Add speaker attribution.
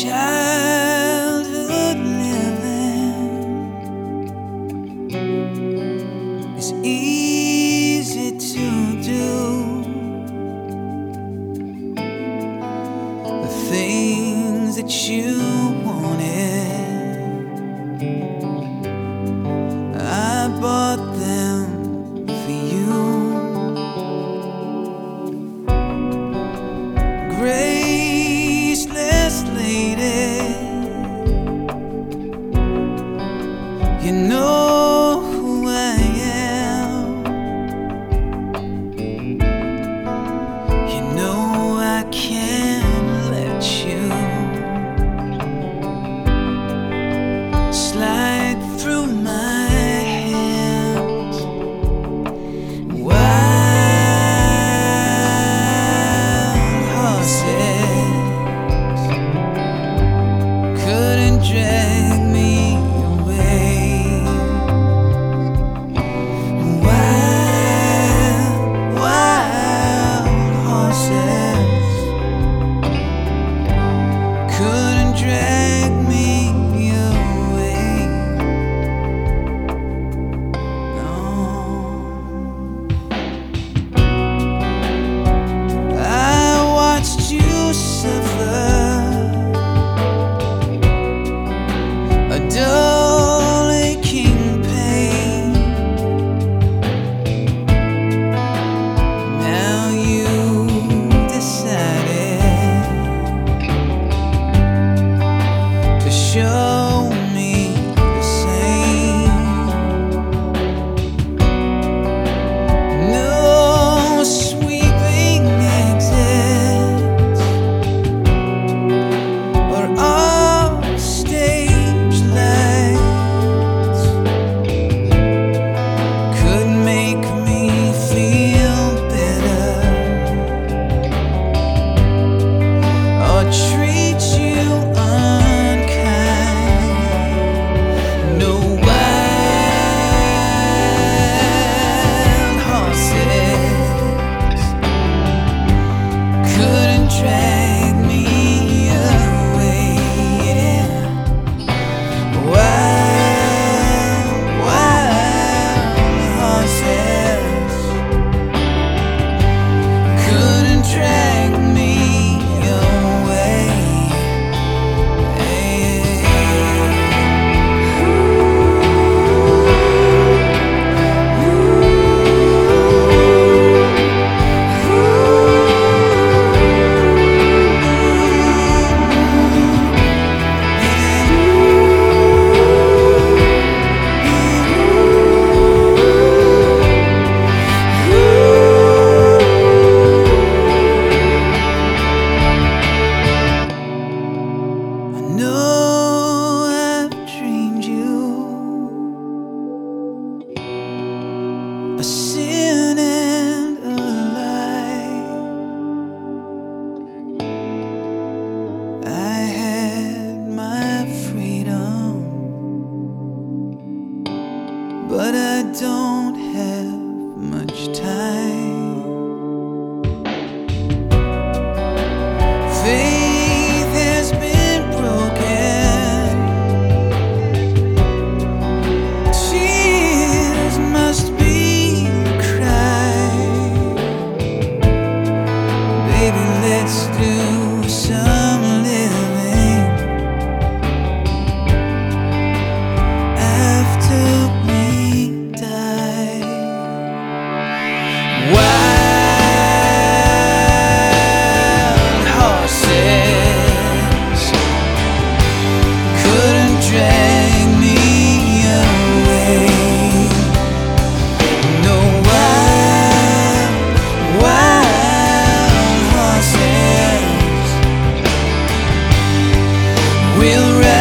Speaker 1: Childhood living is easy to do. The things that you wanted, I bought them for you. Graceless lady, you know who I am. You know I can't let you slide through my hands. Wild horses couldn't drag me away. Wild horses couldn't drag me away. No, I watched you suffer a dull aching pain. Now you decided to show me the same. No sweeping exits or off stage lights could make me feel better or treat you unkind. No wild horses couldn't drag me away. Wild horses couldn't drag me away. I know I've dreamed you a sin and a lie. I had my freedom, but I don't have much time. Faith has been broken. Tears must be cried. Baby, let's do some living after we die. Wild horses couldn't drag me away. No wild horses will